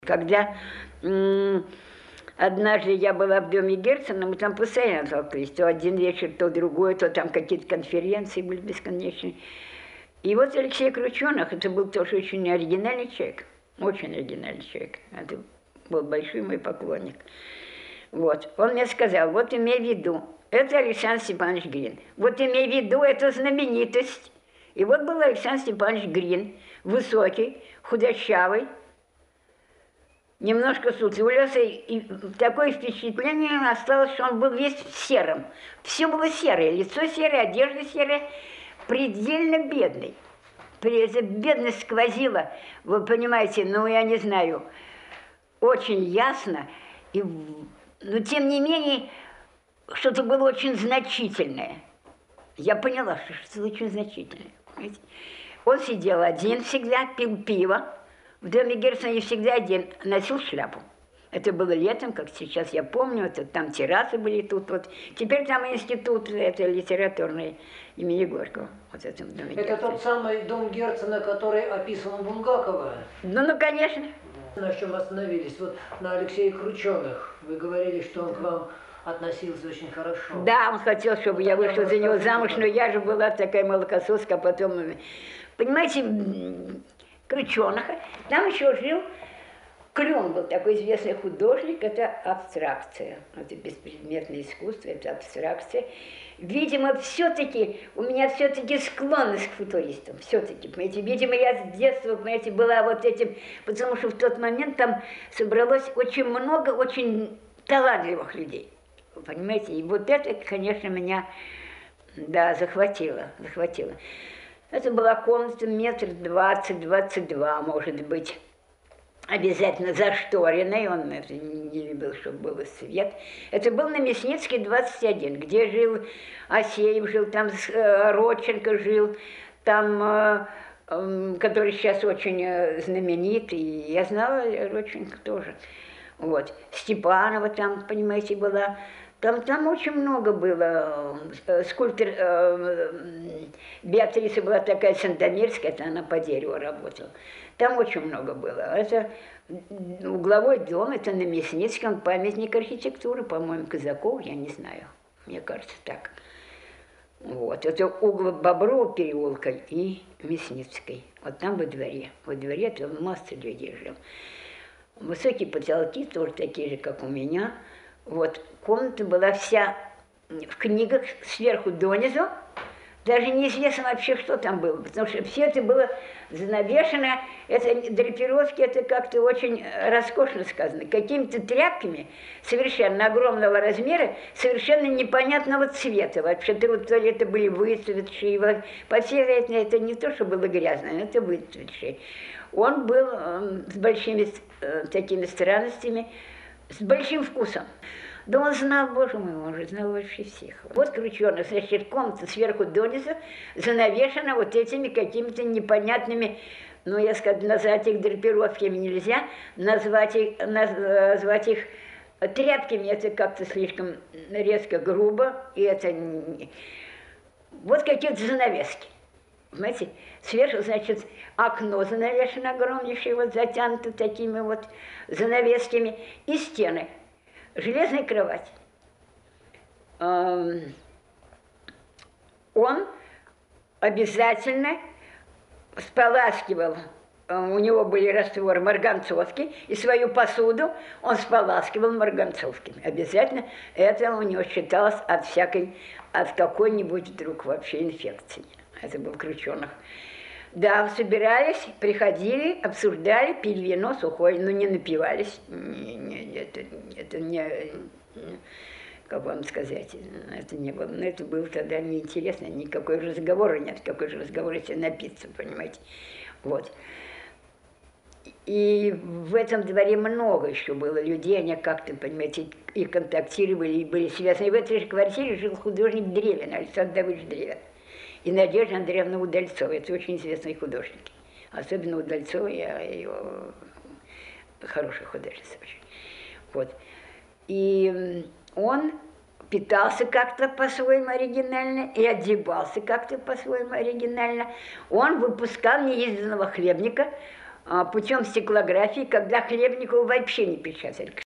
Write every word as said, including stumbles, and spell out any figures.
Когда однажды я была в доме Герцена, мы там постоянно толклись. То один вечер, то другой, то там какие-то конференции были бесконечные. И вот Алексей Крученых, это был тоже очень оригинальный человек, очень оригинальный человек. Это был большой мой поклонник. Вот. Он мне сказал, вот имей в виду, это Александр Степанович Грин. Вот имей в виду, это знаменитость. И вот был Александр Степанович Грин, высокий, худощавый, немножко сутулился, и такое впечатление осталось, что он был весь в сером. Все было серое, лицо серое, одежда серая, предельно бедный. Эта бедность сквозила, вы понимаете, ну, я не знаю, очень ясно, и, но тем не менее, что-то было очень значительное. Я поняла, что что-то очень значительное. Понимаете? Он сидел один всегда, пил пиво. В доме Герцена всегда один, носил шляпу. Это было летом, как сейчас я помню, это, там террасы были тут вот. Теперь там институт, это литературный имени Горького. Вот этом доме это Герцена. Тот самый дом Герцена, который описан у Булгакова? Ну, ну, конечно. На чем остановились? Вот на Алексее Крученых. Вы говорили, что он к вам относился очень хорошо. Да, он хотел, чтобы я вышла за него замуж, но я же была такая молокососка, потом... Понимаете, Крученых. Там еще жил Клен, был такой известный художник, это абстракция. Это беспредметное искусство, это абстракция. Видимо, все-таки, у меня все-таки склонность к футуристам, все-таки, понимаете. Видимо, я с детства, понимаете, была вот этим, потому что в тот момент там собралось очень много очень талантливых людей, понимаете. И вот это, конечно, меня, да, захватило, захватило. Это была комната метр двадцать, двадцать два, может быть, обязательно зашторенной, он это не любил, чтобы был свет. Это был на Мясницкой, двадцать один, где жил Асеев, жил там Родченко, жил там, который сейчас очень знаменит, и я знала Родченко тоже. Вот. Степанова там, понимаете, была. Там, там очень много было. Скульптор э, Беатриса была такая сантомирская, это она по дереву работала. Там очень много было. Это угловой дом, это на Мясницком, памятник архитектуры, по-моему, Казаков, я не знаю. Мне кажется, так. Вот. Это угол Боброва переулка и Мясницкой. Вот там во дворе. Во дворе там масса людей жил. Высокие потолки, тоже такие же, как у меня. Вот, комната была вся в книгах сверху донизу. Даже неизвестно вообще, что там было, потому что все это было занавешено. Это драпировки, это как-то очень роскошно сказано. Какими-то тряпками совершенно огромного размера, совершенно непонятного цвета. Вообще-то вот туалеты были выцветшие. По всей вероятности, это не то, что было грязно, это выцветшие. Он был э, с большими э, такими странностями, с большим вкусом. Да он знал, боже мой, он же знал вообще всех. Вот Крученых, значит, комната сверху донизу занавешена вот этими какими-то непонятными, ну, я скажу, назвать их драпировками нельзя, назвать их, назвать их тряпками, это как-то слишком резко, грубо, и это... Вот какие-то занавески. Понимаете, сверху, значит, окно занавешено огромнейшее, вот затянуто такими вот занавесками, и стены. Железная кровать. Он обязательно споласкивал, у него были растворы марганцовки, и свою посуду он споласкивал марганцовками. Обязательно это у него считалось от всякой, от какой-нибудь вдруг вообще инфекции. Это был Крученых. Да, собирались, приходили, обсуждали, пили вино сухое, но не напивались. Не, не, это, это не, как вам сказать, это не было, но это было тогда неинтересно, никакой разговора нет, какой же разговор, если напиться, понимаете. Вот. И в этом дворе много еще было людей, они как-то, понимаете, и контактировали, и были связаны. И в этой же квартире жил художник Древин, Александр Давыдович Древин. И Надежда Андреевна Удальцова, это очень известные художники. Особенно Удальцова, я ее хорошая художница очень. Вот. И он питался как-то по-своему оригинально и одевался как-то по-своему оригинально. Он выпускал неизданного хлебника а, путем стеклографии, когда Хлебникову вообще не печатали.